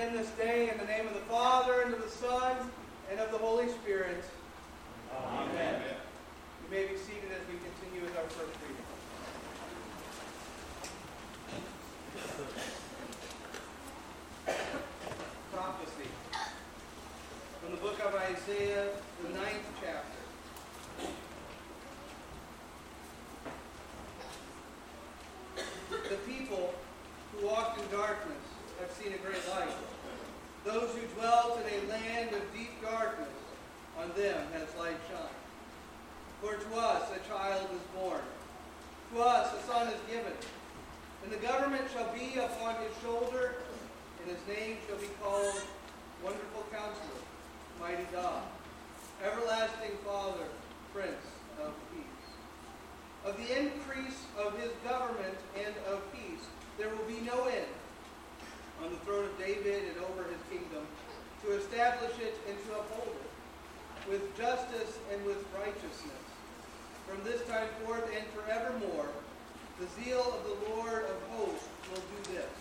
begin this day in the name of the Father, and of the Son, and of the Holy Spirit. Amen. You may be seated as we continue with our first reading. Prophecy. From the book of Isaiah, the 9th chapter. The people who walked in darkness have seen a great light. Those who dwelt in a land of deep darkness, on them has light shined. For to us a child is born, to us a son is given, and the government shall be upon his shoulder, and his name shall be called Wonderful Counselor, Mighty God, Everlasting Father, Prince of Peace. Of the increase of his government and of peace there will be no end, on the throne of David and over his kingdom, to establish it and to uphold it, with justice and with righteousness. From this time forth and forevermore, the zeal of the Lord of hosts will do this.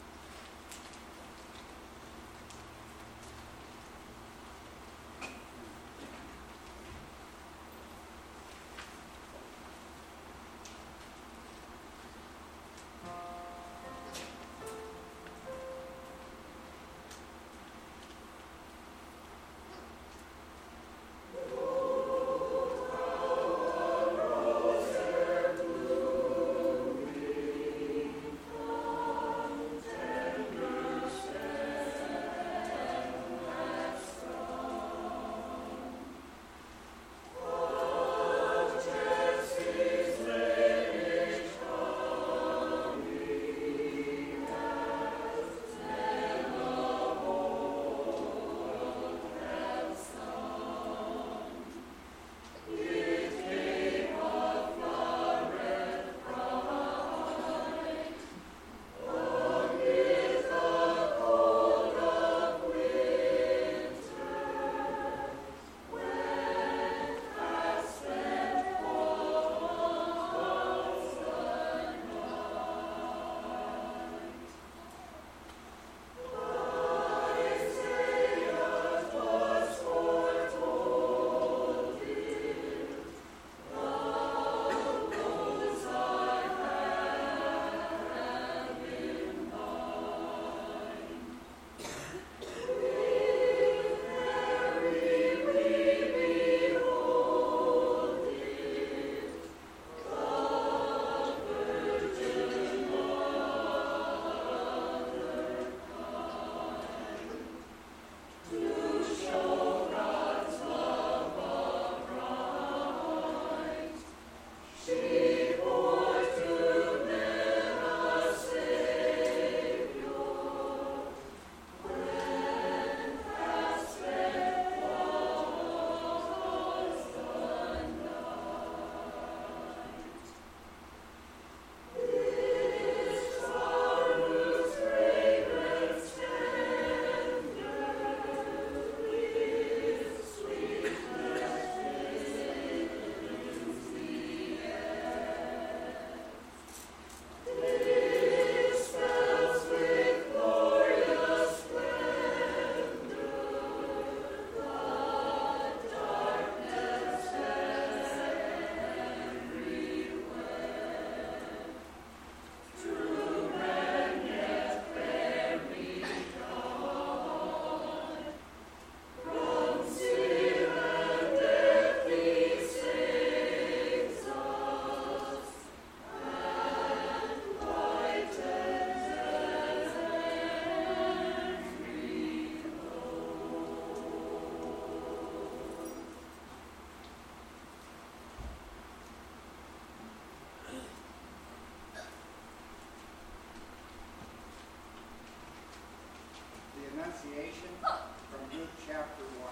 Annunciation from Luke chapter 1.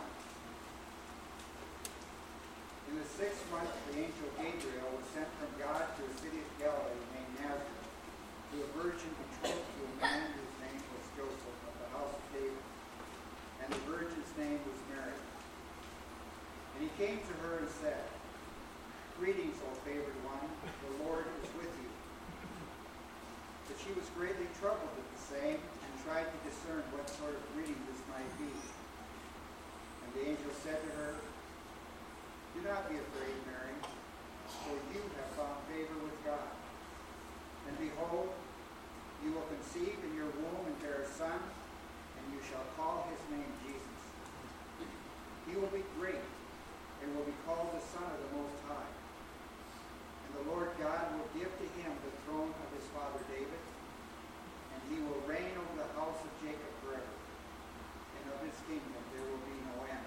In the 6th month, the angel Gabriel was sent from God to a city of Galilee named Nazareth, to a virgin betrothed to a man whose name was Joseph of the house of David, and the virgin's name was Mary. And he came to her and said, "Greetings, O favored one, the Lord is with you." But she was greatly troubled at the saying, and tried to discern what sort of greeting this might be. And the angel said to her, "Do not be afraid, Mary, for you have found favor with God. And behold, you will conceive in your womb and bear a son, and you shall call his name Jesus. He will be great and will be called the Son of the Most High. And the Lord God will give to him the throne of his father David, and he will reign over the house of Jacob forever, and of his kingdom there will be no end."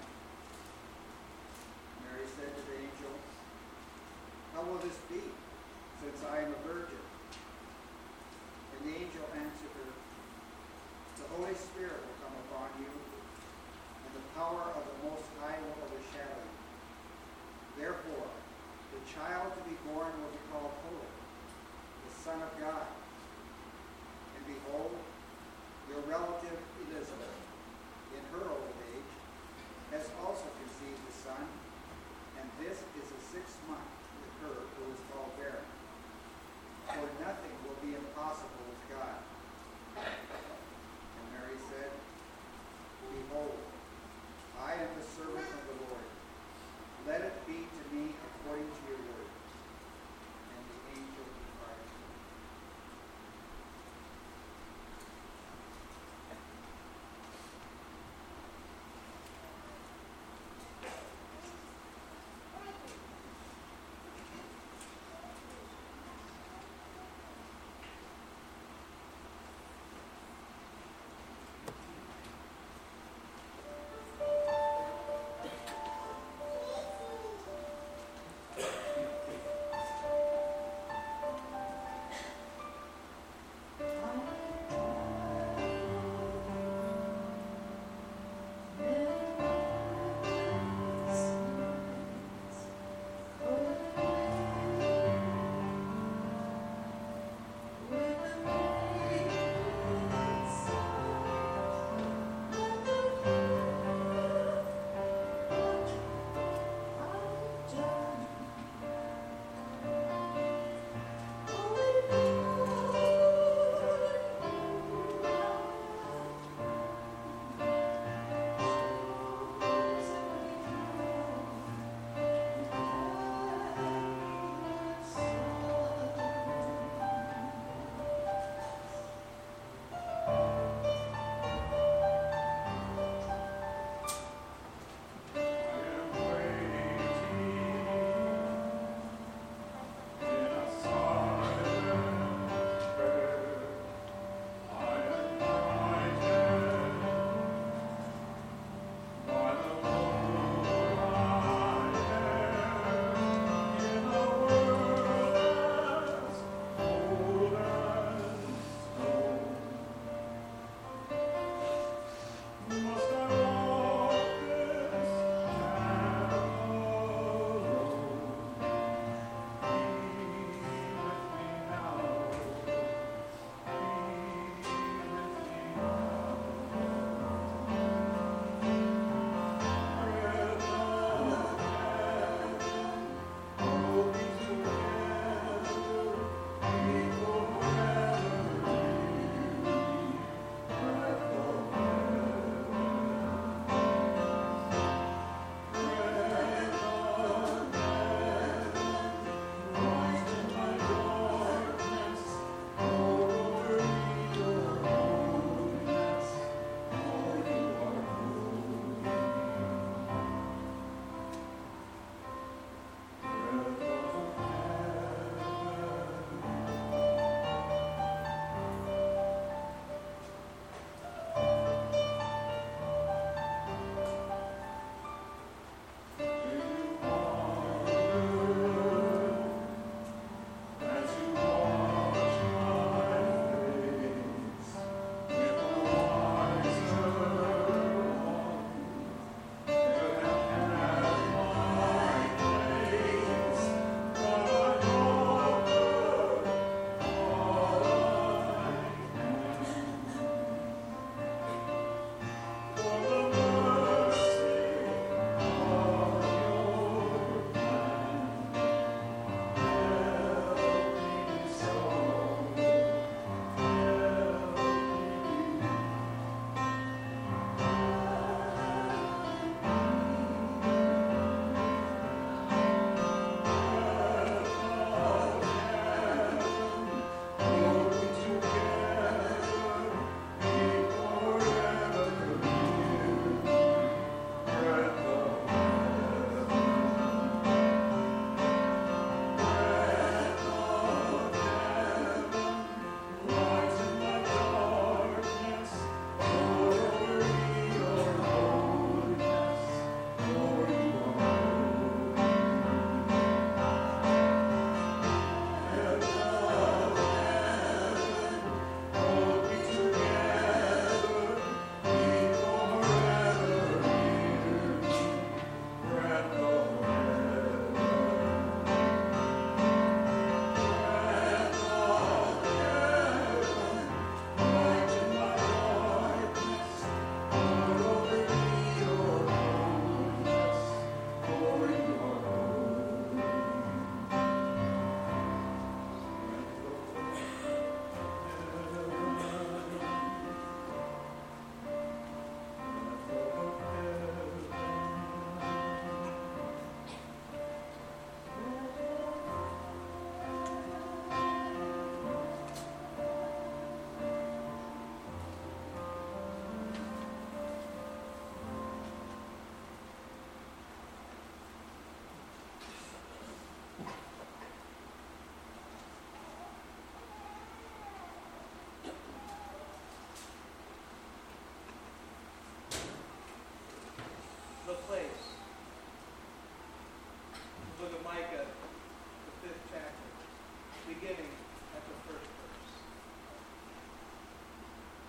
Mary said to the angel, "How will this be, since I am a virgin?" And the angel answered her, "The Holy Spirit will come upon you, and the power of the Most High will overshadow you. Therefore, the child to be born will be called Holy, the Son of God. And behold, your relative Elizabeth, in her old age, has also conceived a son, and this is the 6th month with her who is called barren. For nothing will be impossible with God." And Mary said, "Behold, I am the servant of the Lord. Let it be to me according to your word." And the angel departed.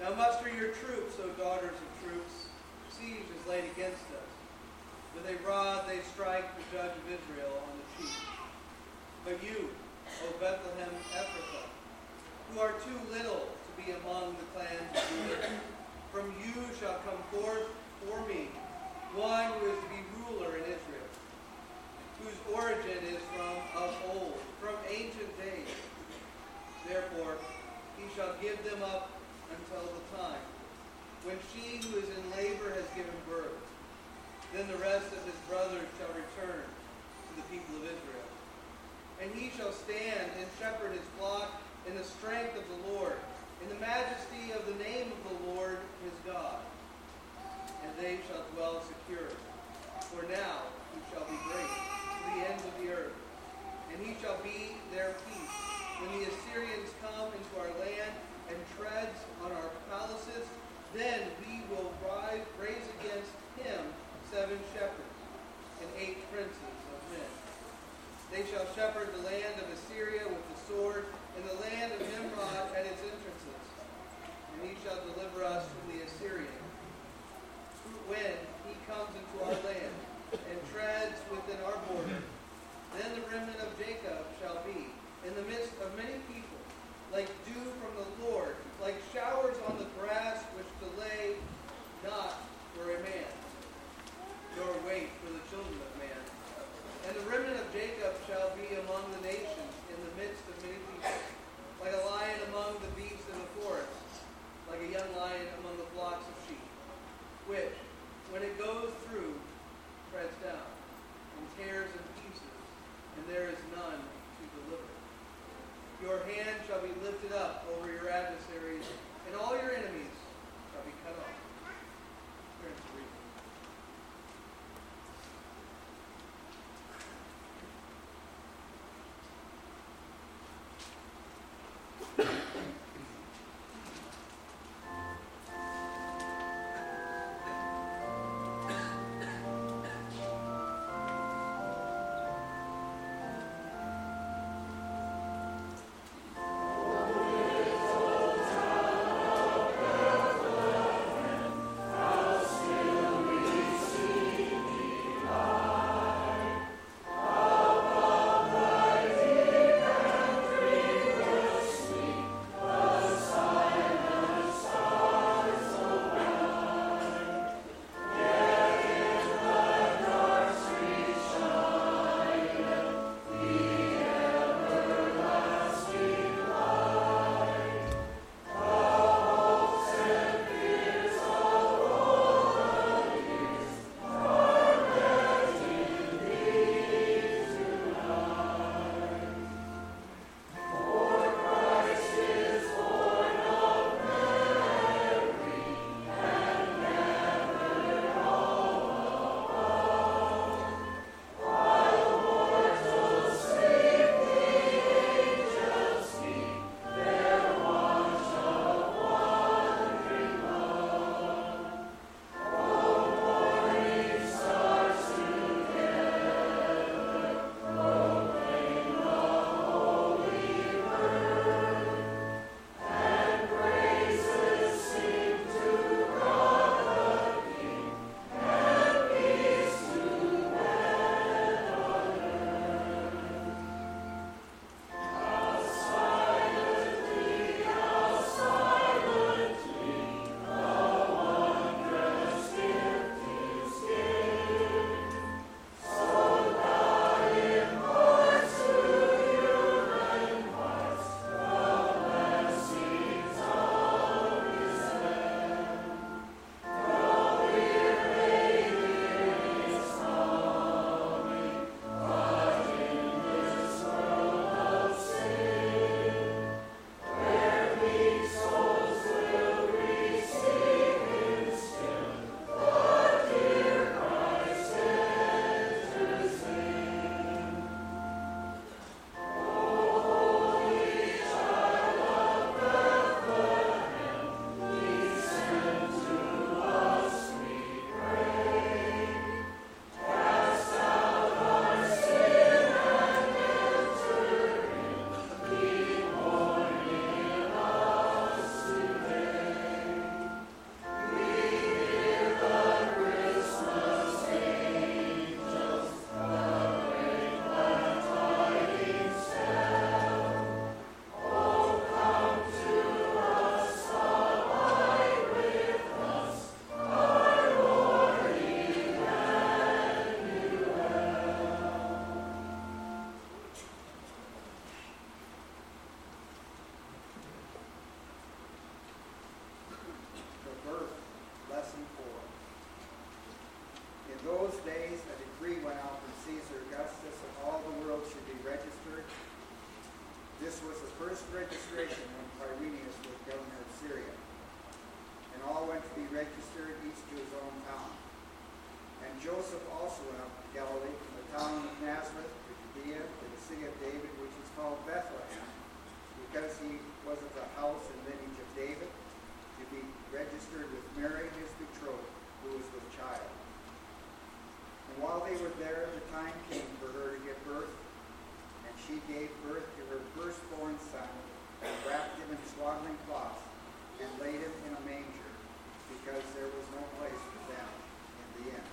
Now muster your troops, O daughters of troops. Siege is laid against us. With a rod they strike the judge of Israel on the cheek. But you, O Bethlehem Ephrathah, who are too little to be among the clans of Judah, from you shall come forth for me one who is to be ruler in Israel, whose origin is from of old, from ancient days. Therefore he shall give them up until the time when she who is in labor has given birth. Then the rest of his brothers shall return to the people of Israel. And he shall stand and shepherd his flock in the strength of the Lord, in the majesty of the name of the Lord his God. And they shall dwell secure. For now he shall be great to the ends of the earth, and he shall be their peace. When the Assyrians come into our land and treads on our palaces, then we will raise against him 7 shepherds and 8 princes of men. They shall shepherd the land of Assyria with the sword, and the land of Nimrod at its entrances. And he shall deliver us from the Assyrian, when he comes into our land and treads within our border. Then the remnant of Jacob shall be in the midst of many people, like dew from the Lord, like showers on the grass, which delay not for a man, nor wait for the children of man. And the remnant of Jacob shall be among the nations in the midst of many people, like a lion among the beasts of the forest, like a young lion among the flocks of sheep, which, when it goes through, treads down, and tears in pieces, and there is none to deliver. Your hand shall be lifted up over your adversaries, and all your enemies shall be cut off. Turn to read. first registration when Quirinius was governor of Syria. And all went to be registered, each to his own town. And Joseph also went up to Galilee from the town of Nazareth to Judea, to the city of David, which is called Bethlehem, because he was of the house and lineage of David, to be registered with Mary, his betrothed, who was with child. And while they were there, the time came for her to give birth, and she gave birth to her firstborn son, and wrapped him in swaddling cloths, and laid him in a manger, because there was no place for them in the inn.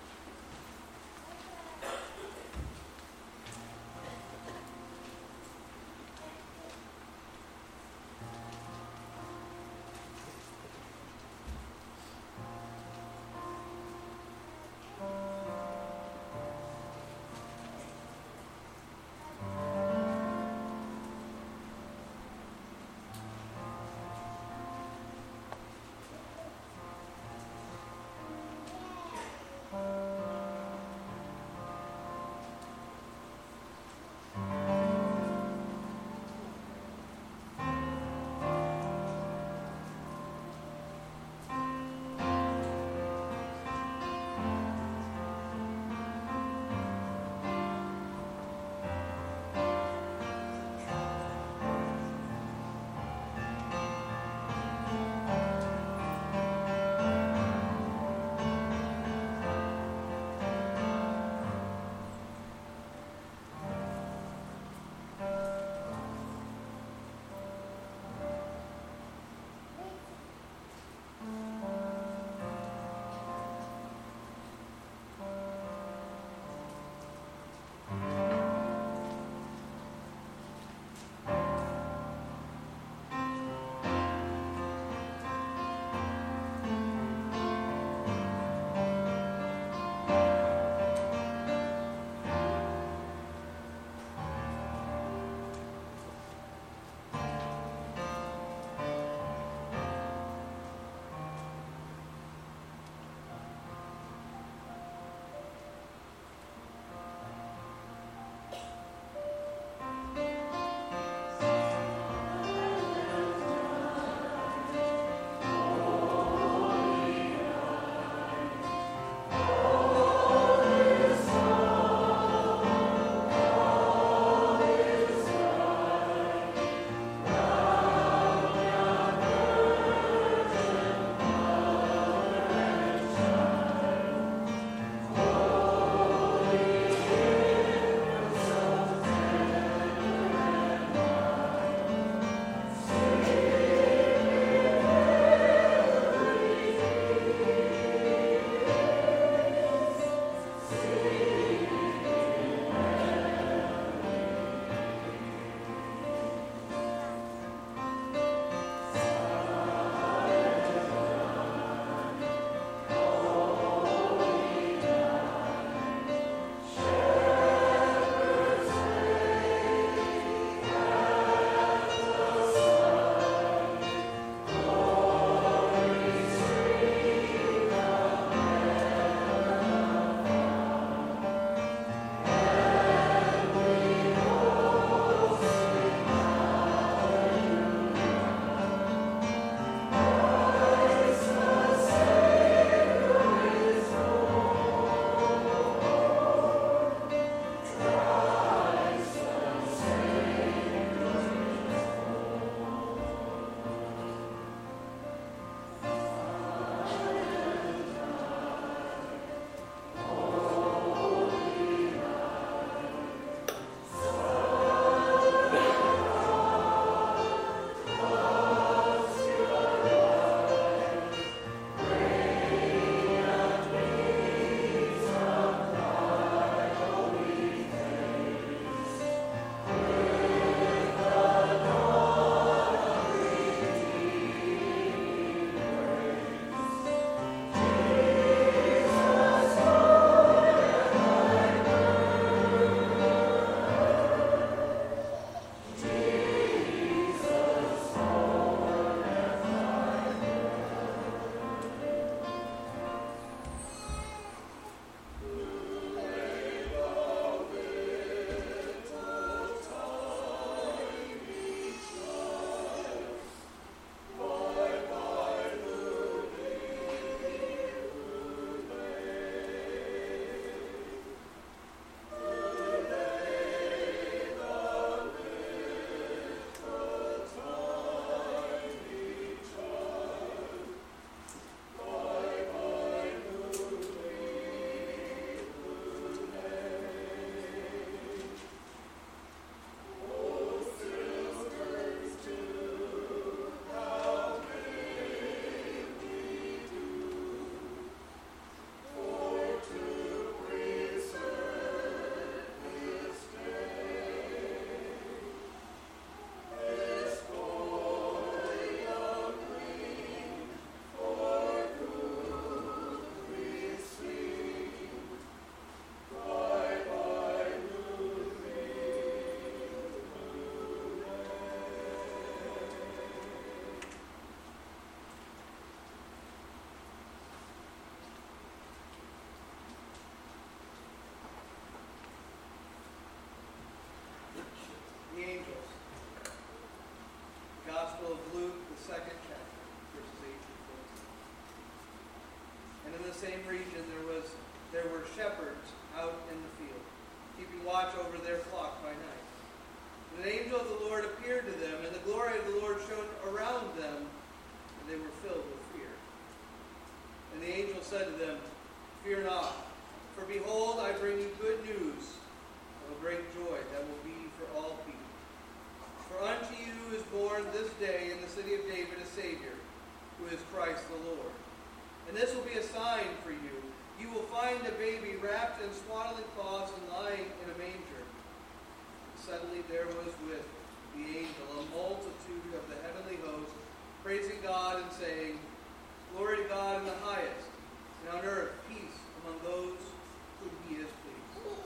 2nd chapter, verses 8 through 14. And in the same region there were shepherds out in the field, keeping watch over their flock by night. And an angel of the Lord appeared to them, and the glory of the Lord shone around them, and they were filled with fear. And the angel said to them, "Fear not, for behold, I bring you good news of a great joy that will be for all people. For unto you is born this day in the city of David a Savior, who is Christ the Lord. And this will be a sign for you. You will find a baby wrapped in swaddling cloths and lying in a manger." And suddenly there was with the angel a multitude of the heavenly host, praising God and saying, "Glory to God in the highest, and on earth peace among those whom he is pleased."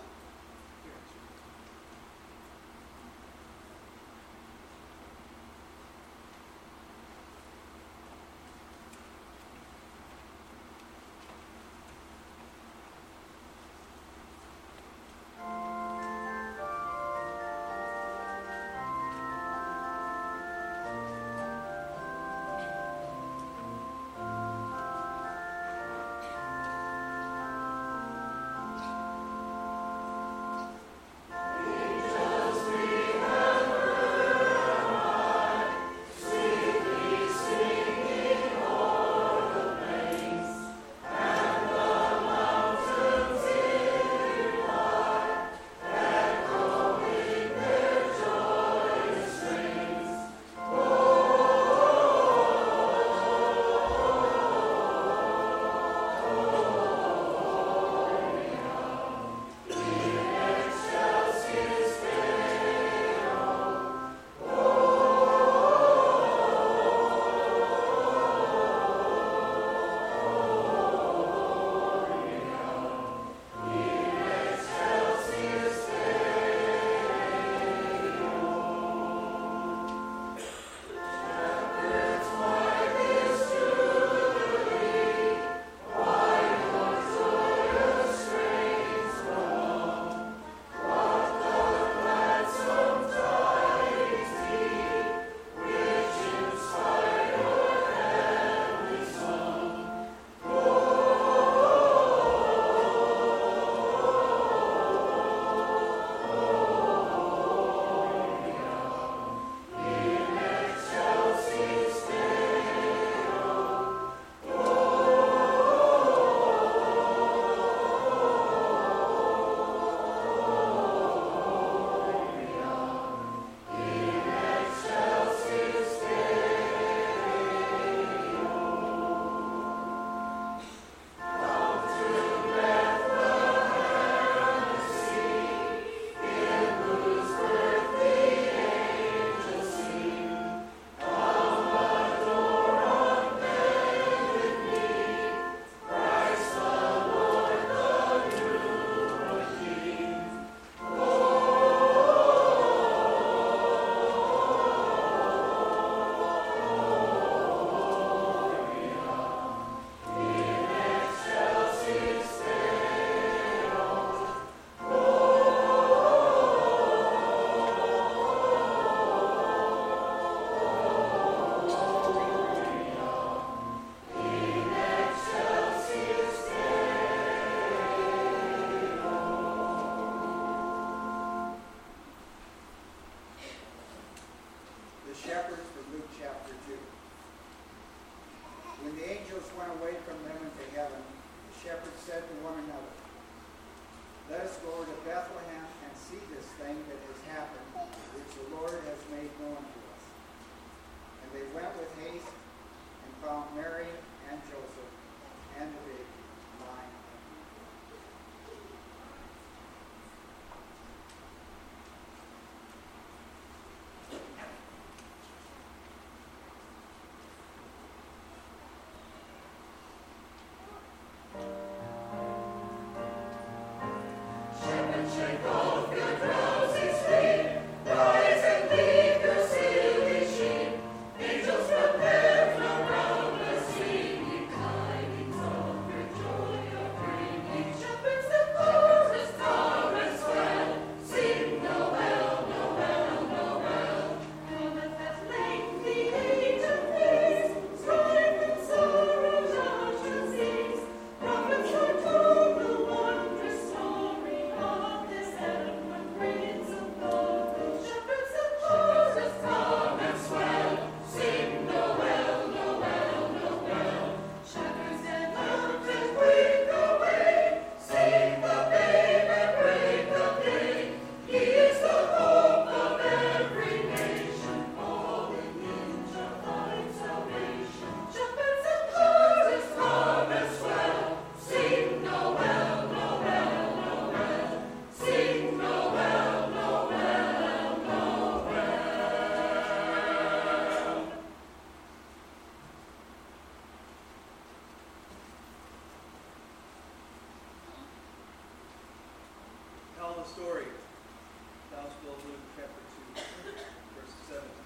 story. Gospel of Luke, chapter 2, verses 7 to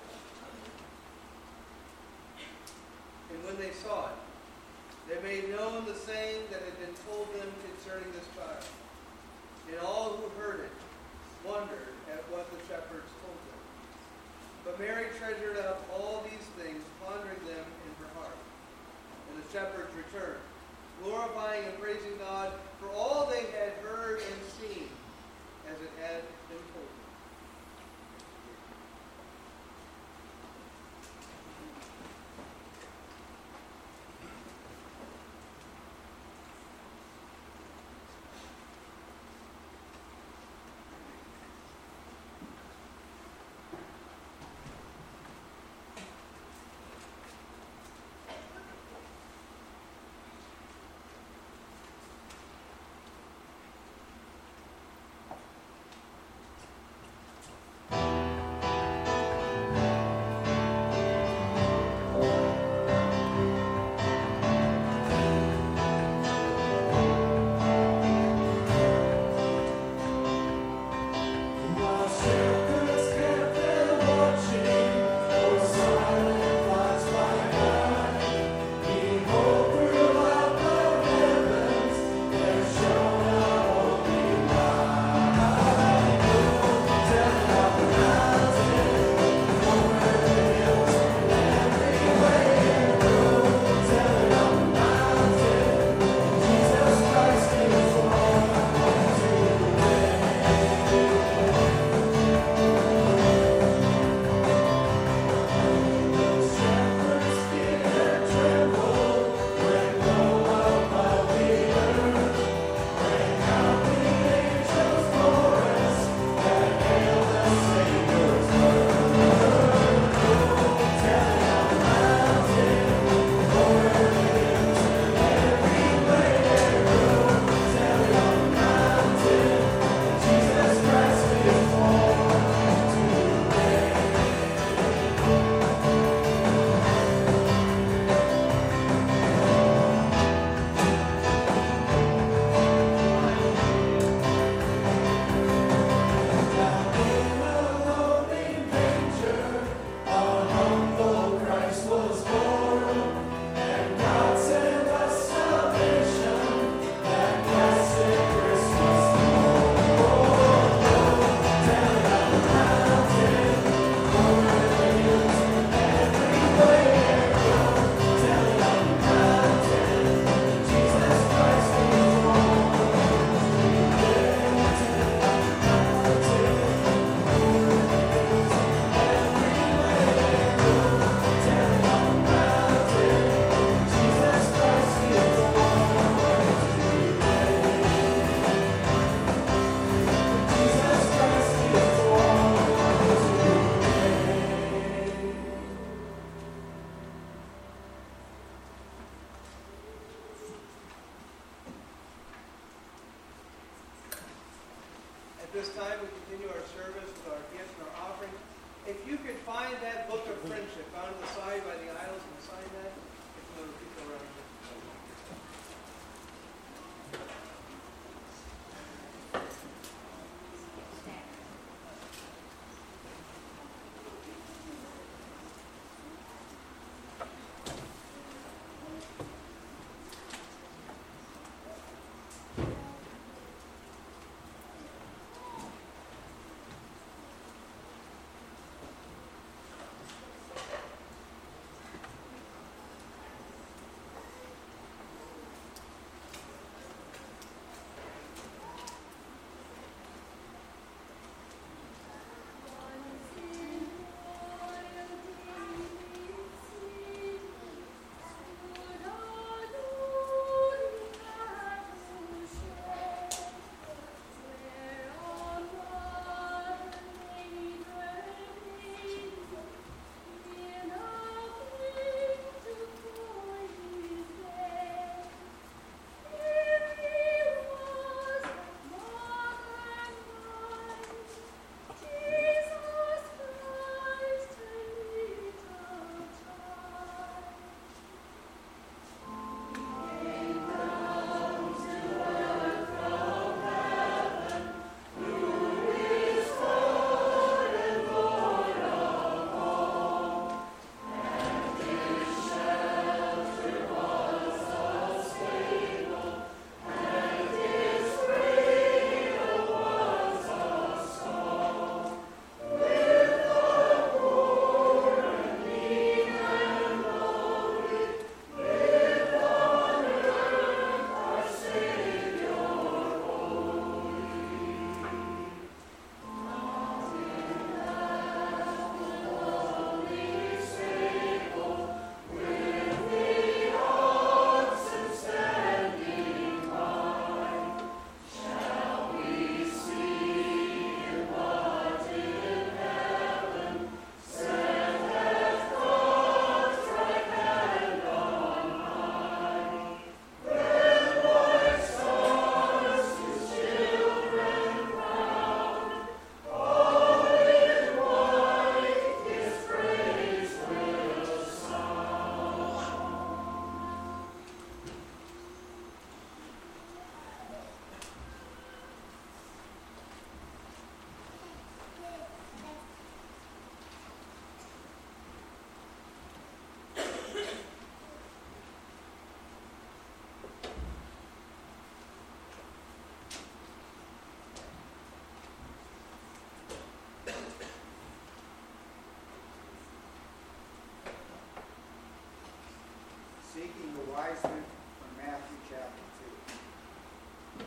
9. And when they saw it, they made known the saying that had been told them concerning this child. And all who heard it wondered at what the shepherds told them. But Mary treasured up all these things, pondering them in her heart. And the shepherds returned, glorifying and praising God for all they had heard and seen, as it had been told them. At this time, we continue our service with our gifts and our offerings. If you could find that book of friendship found on the side by the aisles and sign that, if you know the people around you. Speaking the wise men from Matthew chapter 2.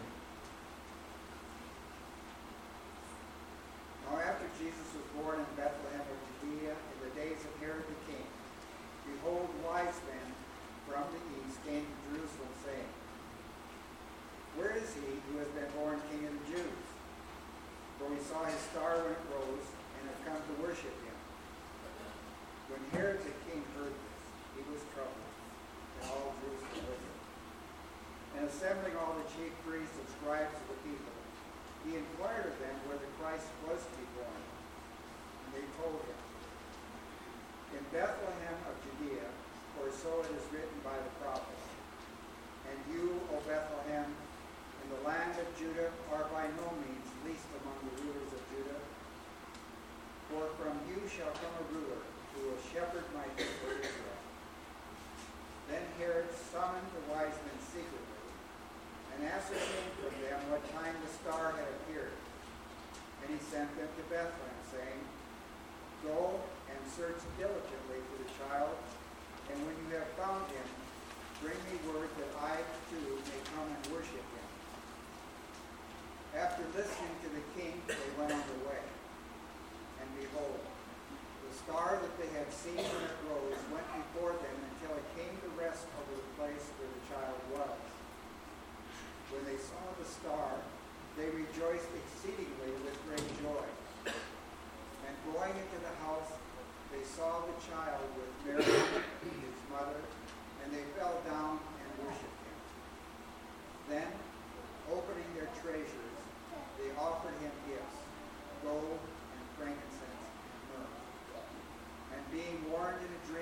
Now after Jesus was born in Bethlehem of Judea in the days of Herod the king, behold, wise men from the east came to Jerusalem, saying, Where is he who has been born King of the Jews? For we saw his star when it rose, and have come to worship him. When Herod the king heard this, he was troubled, and all Jerusalem with him. And assembling all the chief priests and scribes of the people, he inquired of them where the Christ was to be born. And they told him, In Bethlehem of Judea, for so it is written by the prophet, And you, O Bethlehem, in the land of Judah, are by no means least among the rulers of Judah. For from you shall come a ruler who will shepherd my people Israel. Then Herod summoned the wise men secretly, and ascertained from them what time the star had appeared. And he sent them to Bethlehem, saying, Go and search diligently for the child, and when you have found him, bring me word that I too may come and worship him. After listening to the king, they went on their way. And behold, the star that they had seen when it rose went before them until it came to rest over the place where the child was. When they saw the star, they rejoiced exceedingly with great joy. And going into the house, they saw the child with Mary, his mother, and they fell down and worshipped him. Then, opening their treasures, they offered him gifts, gold and frankincense and myrrh. And being warned in a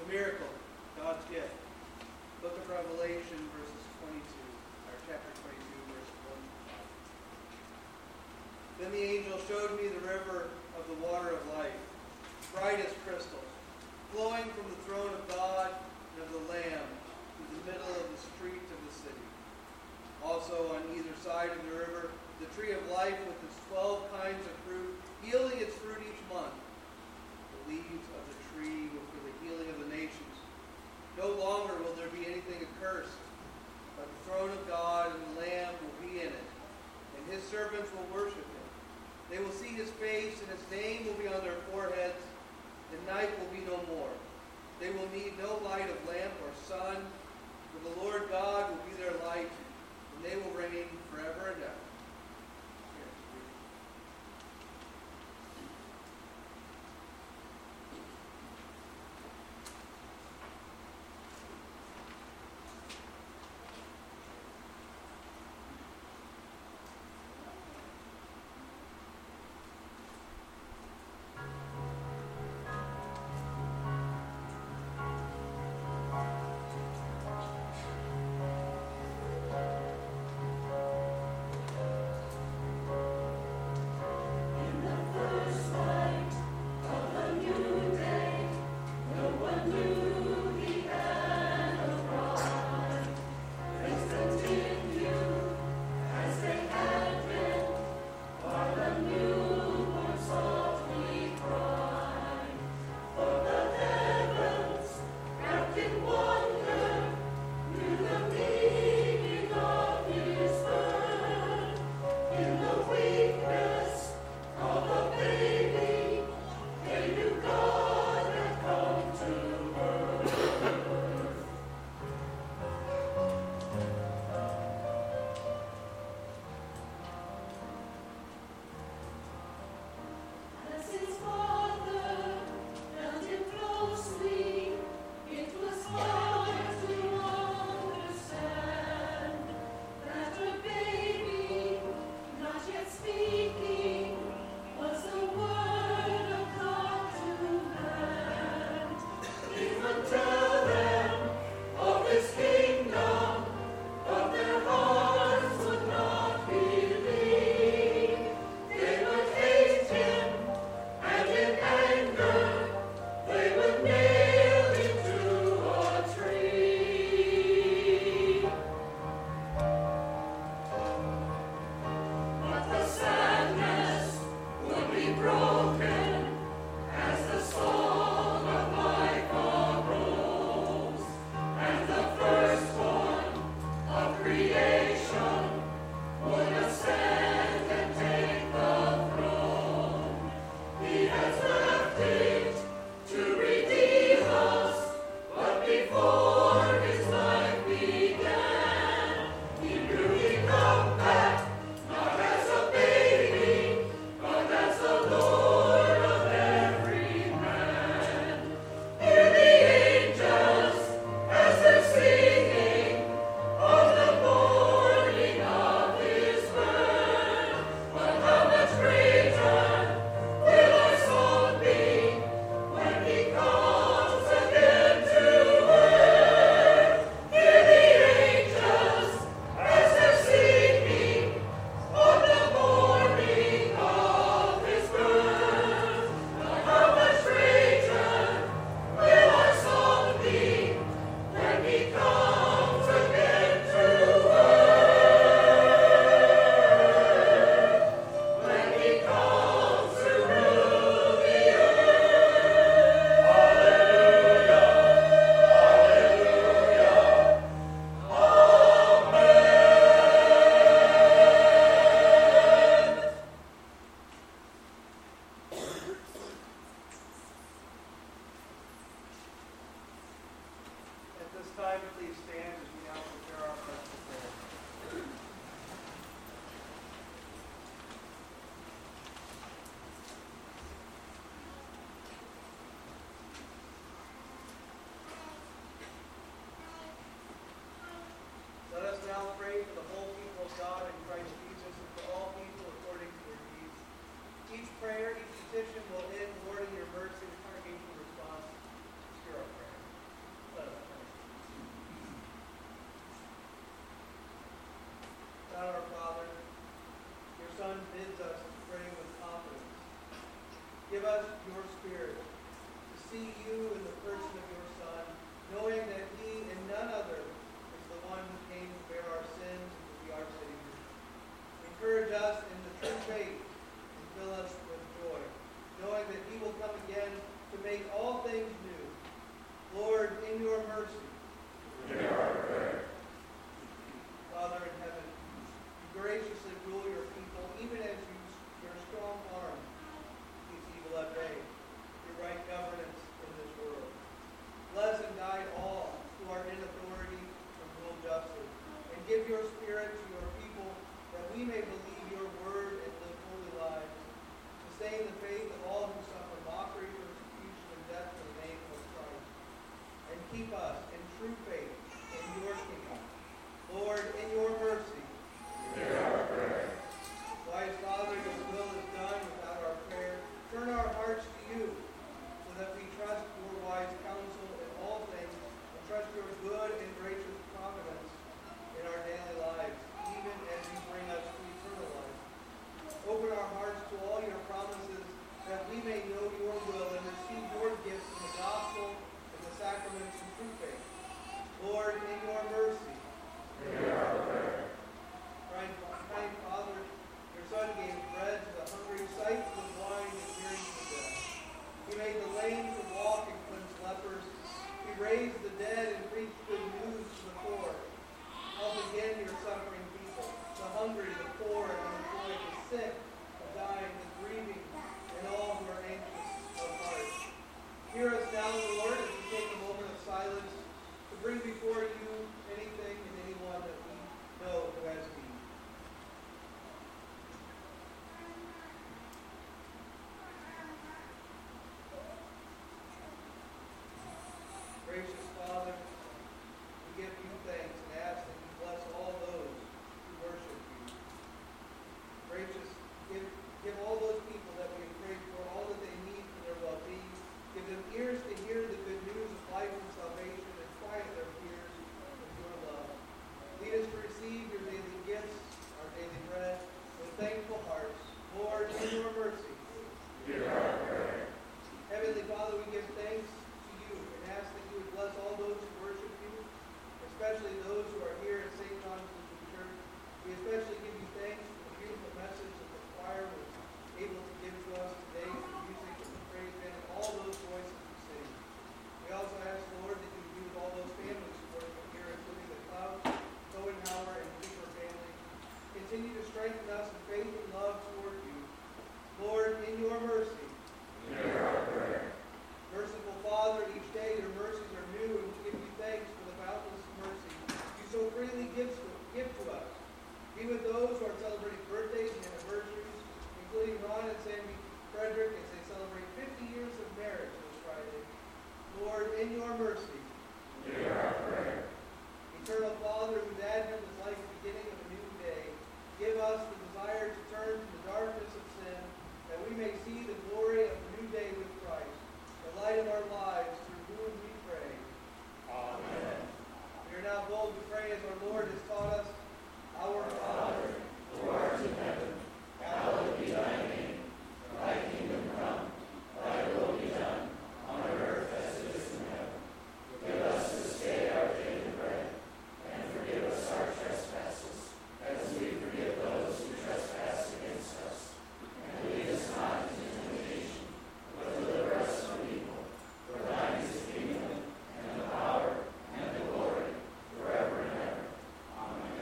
miracle, God's gift. Book of Revelation, verses 22, or chapter 22, verses 1 to 5. Then the angel showed me the river of the water of life, bright as crystal, flowing from the throne of God and of the Lamb through the middle of the street of the city. Also on either side of the river, the tree of life with its 12 kinds of fruit, yielding its fruit each month. The leaves of the tree were for the healing of the nations. No longer will there be anything accursed, but the throne of God and the Lamb will be in it, and his servants will worship him. They will see his face, and his name will be on their foreheads, and night will be no more. They will need no light of lamp or sun, for the Lord God will be their light, and they will reign forever and ever. petition will end, Lord, in your mercy, the congregation will respond. Hear our prayer. see you in the person of your Son, knowing that he and none other is the one who came to bear our sins and to be our Savior. Encourage us in the true faith and fill us with joy, knowing that he will come again to make all things new. Lord, in your mercy, hear our prayer. Father in heaven, you graciously rule your people, even as your strong arm keeps evil at bay. Your right governance in this world. Bless and guide all who are in authority and rule justly, and give your Spirit to your people, that we may believe your word and live holy lives. Sustain the faith of all who suffer mockery, persecution, and death in the name of Christ. And keep us in true faith in your kingdom. Lord, in your mercy, Hear our prayer. wise Father, your will is done without our prayer. Turn our hearts to you, so that we trust your wise counsel in all things, and trust your good and gracious providence in our daily lives, even as you bring us to eternal life. Open our hearts to all your promises, that we may know your will and receive your gifts in the gospel and the sacraments and true faith. Lord, in your mercy, Hear our prayer. kind Father, your Son gave bread to the hungry, sight to the blind, and hearing to the deaf. He made the lame to walk and cleanse lepers. He raised the dead and preached good news to the poor. Help again your suffering people, the hungry, the poor, and unemployed, the sick, the dying, the grieving, and all who are anxious of heart. Hear us now, Lord, as we take a moment of silence to bring before you anything and anyone that we know who has need. Gracious Father, we give you thanks and ask that you bless all those who worship you. Gracious, give all those people that we have prayed for all that they need for their well-being. Give them ears to hear the good news of life and salvation, and quiet their fears with your love. Lead us to receive your daily gifts, our daily bread, with thankful hearts. Lord, in your mercy. Hear our prayer. Heavenly Father, we give thanks to you and ask that you would bless all those who worship you, especially those who are here at St. John's Lutheran Church. We especially give you thanks for the beautiful message that the choir was able to give to us today, the music and the praise band, and all those voices who sing. We also ask, Lord, that you would be with all those families supporting them here, including the Clouds, Cohenhauer, and Cooper family. Continue to strengthen us in faith and love toward you. Lord, in your mercy. Hear our prayer. Merciful Father, each day your mercies are new, and we give you thanks for the boundless mercy you so freely give to us. Be with those who are celebrating birthdays and anniversaries, including Ron and Sammy Frederick, as they celebrate 50 years of marriage this Friday. Lord, in your mercy. Hear our prayer. Eternal Father, whose advent is like the beginning of a new day, give us the desire to turn from the darkness of sin, that we may see the glory of the new day with Christ, the light of our lives, through whom we pray. Amen. We are now bold to pray as our Lord has taught us. Our Father, who art in heaven, hallowed be thy name. Thy kingdom come, thy will be done, on earth as it is in heaven. Give us this day our daily bread, and forgive us our trespasses, as we forgive those who trespass against us. And lead us not into temptation, but deliver us from evil. For thine is the kingdom, and the power, and the glory, forever and ever. Amen.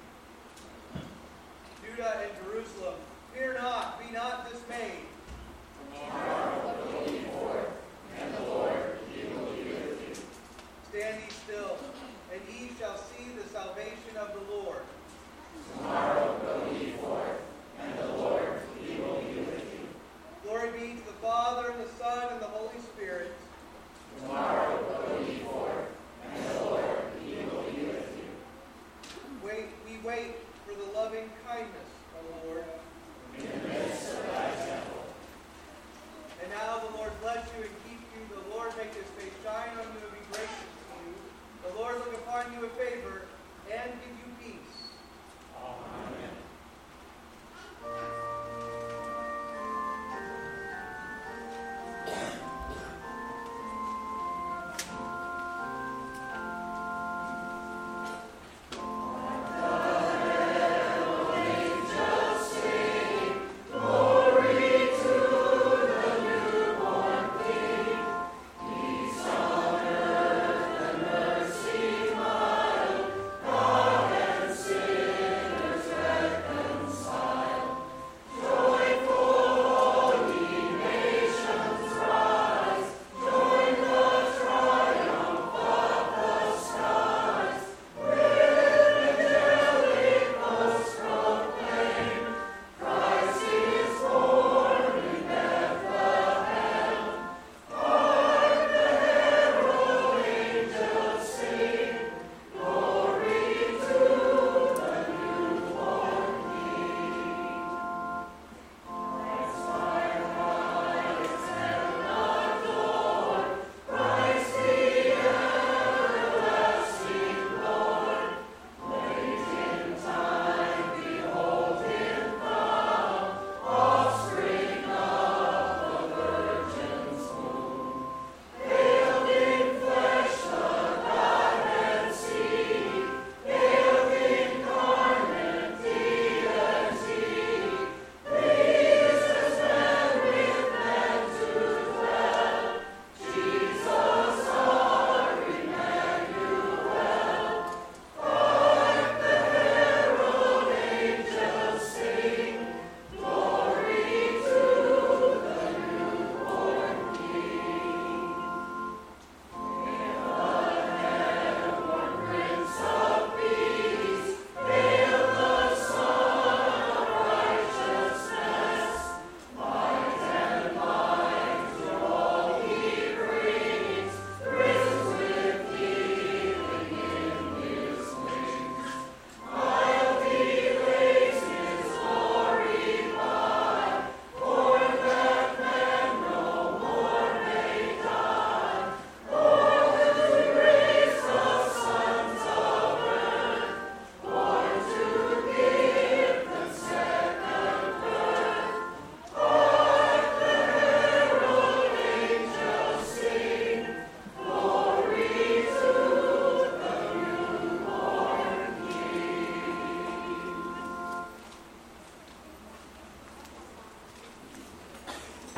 Judah and Jerusalem, fear not, be not dismayed. Tomorrow will be forth, and the Lord, he will be with you. Stand ye still, and ye shall see the salvation of the Lord. Tomorrow go ye forth, and the Lord, he will be with you. Glory be to the Father, and the Son, and the Holy Spirit. Tomorrow go ye forth, and the Lord, he will be with you. We wait for the loving kindness of the Lord. In the midst of thy temple. And now the Lord bless you and keep you. The Lord make his face shine on you and be gracious to you. The Lord look upon you with favor